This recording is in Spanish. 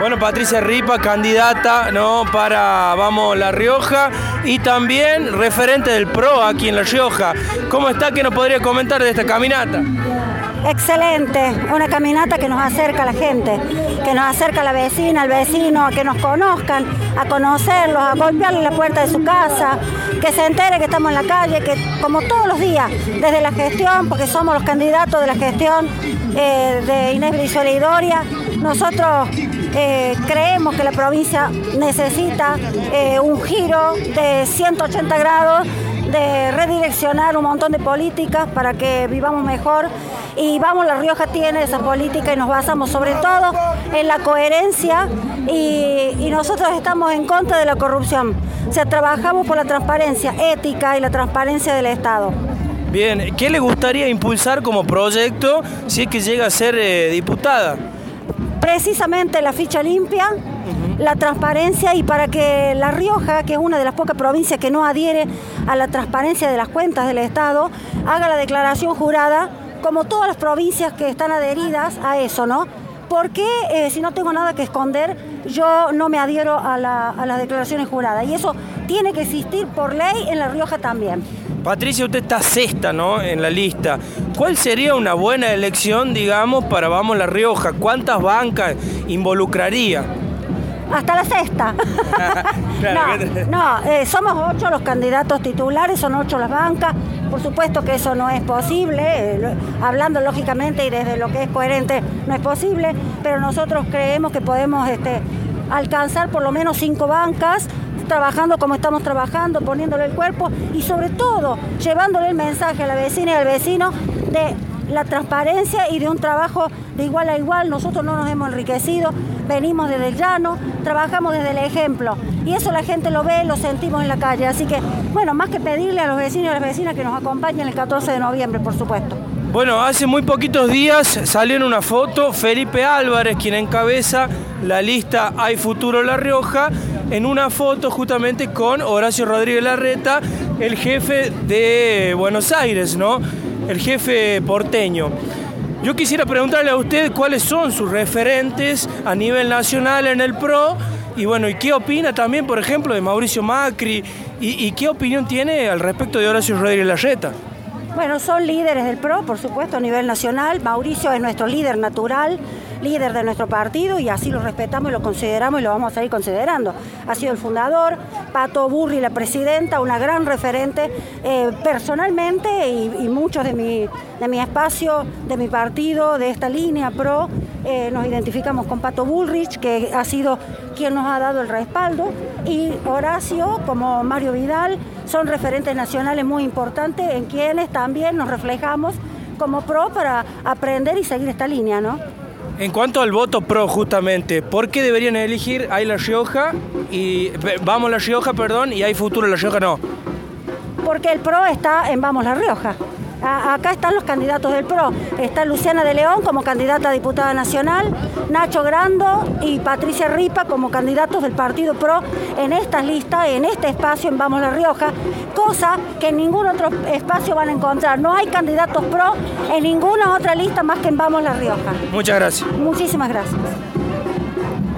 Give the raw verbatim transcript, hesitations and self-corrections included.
Bueno, Patricia Ripa, candidata, ¿no?, para Vamos La Rioja y también referente del P R O aquí en La Rioja. ¿Cómo está? ¿Qué nos podría comentar de esta caminata? Excelente, una caminata que nos acerca a la gente, que nos acerca a la vecina, al vecino, a que nos conozcan, a conocerlos, a golpearle la puerta de su casa, que se entere que estamos en la calle, que como todos los días, desde la gestión, porque somos los candidatos de la gestión eh, de Inés Brizuela y Doria, nosotros eh, creemos que la provincia necesita eh, un giro de ciento ochenta grados, de redireccionar un montón de políticas para que vivamos mejor. Y Vamos La Rioja tiene esa política y nos basamos sobre todo en la coherencia y, y nosotros estamos en contra de la corrupción. O sea, trabajamos por la transparencia ética y la transparencia del Estado. Bien, ¿qué le gustaría impulsar como proyecto si es que llega a ser eh, diputada? Precisamente la ficha limpia, uh-huh. la transparencia, y para que La Rioja, que es una de las pocas provincias que no adhiere a la transparencia de las cuentas del Estado, haga la declaración jurada, como todas las provincias que están adheridas a eso, ¿no? Porque eh, si no tengo nada que esconder, yo no me adhiero a, la, a las declaraciones juradas. Y eso tiene que existir por ley en La Rioja también. Patricia, usted está sexta, ¿no?, en la lista. ¿Cuál sería una buena elección, digamos, para Vamos La Rioja? ¿Cuántas bancas involucraría? Hasta la sexta. Claro, no, no eh, somos ocho los candidatos titulares, son ocho las bancas. Por supuesto que eso no es posible, eh, hablando lógicamente y desde lo que es coherente, no es posible, pero nosotros creemos que podemos este, alcanzar por lo menos cinco bancas, trabajando como estamos trabajando, poniéndole el cuerpo y sobre todo llevándole el mensaje a la vecina y al vecino de la transparencia y de un trabajo de igual a igual. Nosotros no nos hemos enriquecido, venimos desde el llano, trabajamos desde el ejemplo y eso la gente lo ve, lo sentimos en la calle. Así que, bueno, más que pedirle a los vecinos y a las vecinas que nos acompañen el catorce de noviembre, por supuesto. Bueno, hace muy poquitos días salió en una foto Felipe Álvarez, quien encabeza la lista Hay Futuro La Rioja, en una foto justamente con Horacio Rodríguez Larreta, el jefe de Buenos Aires, ¿no?, el jefe porteño. Yo quisiera preguntarle a usted cuáles son sus referentes a nivel nacional en el P R O y bueno, y qué opina también, por ejemplo, de Mauricio Macri y, y qué opinión tiene al respecto de Horacio Rodríguez Larreta. Bueno, son líderes del P R O, por supuesto, a nivel nacional. Mauricio es nuestro líder natural, líder de nuestro partido y así lo respetamos y lo consideramos y lo vamos a seguir considerando. Ha sido el fundador, Pato Burri, la presidenta, una gran referente eh, personalmente y, y muchos de mi, de mi espacio, de mi partido, de esta línea P R O, eh, nos identificamos con Pato Bullrich, que ha sido quien nos ha dado el respaldo, y Horacio, como Mario Vidal, son referentes nacionales muy importantes en quienes también nos reflejamos como P R O para aprender y seguir esta línea, ¿no? En cuanto al voto P R O, justamente, ¿por qué deberían elegir Hay La Rioja y Vamos La Rioja, perdón, y Hay Futuro La Rioja no? Porque el P R O está en Vamos La Rioja. Acá están los candidatos del P R O. Está Luciana de León como candidata a diputada nacional, Nacho Grando y Patricia Ripa como candidatos del partido P R O en estas listas, en este espacio en Vamos La Rioja, cosa que en ningún otro espacio van a encontrar. No hay candidatos P R O en ninguna otra lista más que en Vamos La Rioja. Muchas gracias. Muchísimas gracias.